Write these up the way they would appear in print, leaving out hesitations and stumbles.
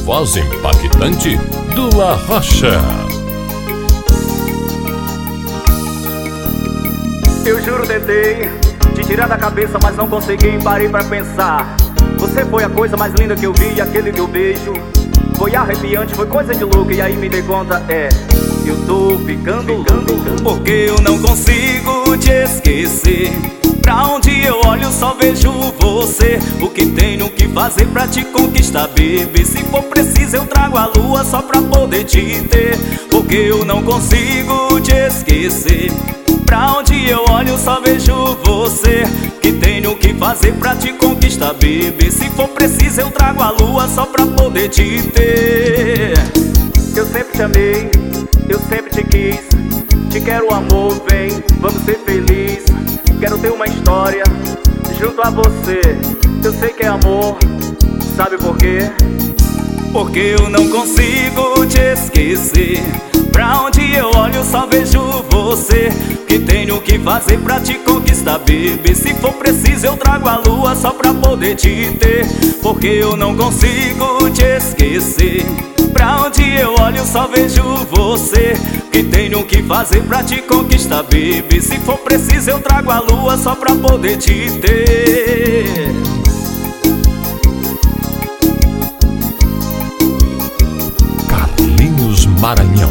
voz impactante do La Rocha. Eu juro, tentei te tirar da cabeça, mas não consegui. Parei pra pensar. Você foi a coisa mais linda que eu vi. Aquele teu beijo foi arrepiante, foi coisa de louco. E aí me dei conta, eu tô ficando louco. Porque eu não consigo te esquecer. Pra onde eu olho só vejo você. O que tenho que fazer pra te conquistar, baby? Se for preciso eu trago a lua só pra poder te ter. Porque eu não consigo te esquecer. Pra onde eu olho só vejo você. Que tenho que fazer pra te conquistar, baby? Se for preciso eu trago a lua só pra poder te ter. Eu sempre te amei, eu sempre te quis. Te quero, amor, vem, vamos ser felizes. Quero ter uma história junto a você. Eu sei que é amor, sabe por quê? Porque eu não consigo te esquecer. Pra onde eu olho só vejo você. Que tenho que fazer pra te conquistar, baby? Se for preciso eu trago a lua só pra poder te ter. Porque eu não consigo te esquecer. Pra onde eu olho só vejo você. Que tenho que fazer pra te conquistar, baby? Se for preciso eu trago a lua só pra poder te ter. Carlinhos Maranhão.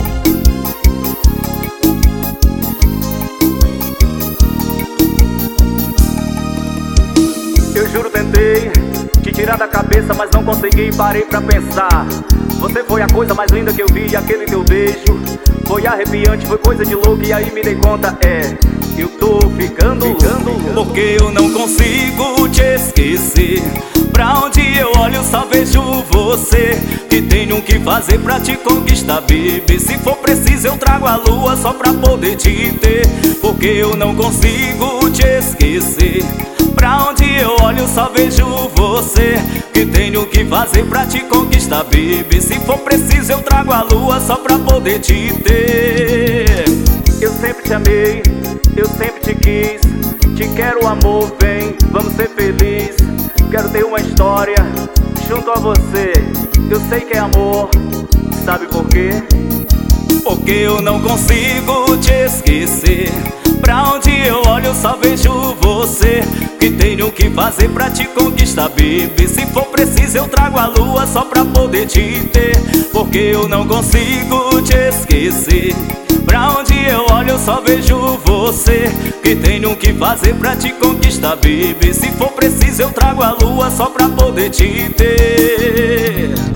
Eu juro, tentei te tirar da cabeça, mas não consegui. Parei pra pensar. Você foi a coisa mais linda que eu vi. Aquele teu beijo foi arrepiante, foi coisa de louco. E aí me dei conta, eu tô ficando louco. Porque eu não consigo te esquecer. Pra onde eu olho só vejo você. Que tenho que fazer pra te conquistar, baby? Se for preciso eu trago a lua só pra poder te ter. Porque eu não consigo te esquecer. Pra onde eu olho só vejo você. Que tenho que fazer pra te conquistar, baby? Se for preciso eu trago a lua só pra poder te ter. Eu sempre te amei, eu sempre te quis. Te quero, amor, vem, vamos ser felizes. Quero ter uma história junto a você. Eu sei que é amor, sabe por quê? Porque eu não consigo te esquecer. Pra onde eu olho só vejo você. Que tenho que fazer pra te conquistar, baby? Se for preciso eu trago a lua só pra poder te ter. Porque eu não consigo te esquecer. Pra onde eu olho só vejo você. Que tenho que fazer pra te conquistar, baby? Se for preciso eu trago a lua só pra poder te ter.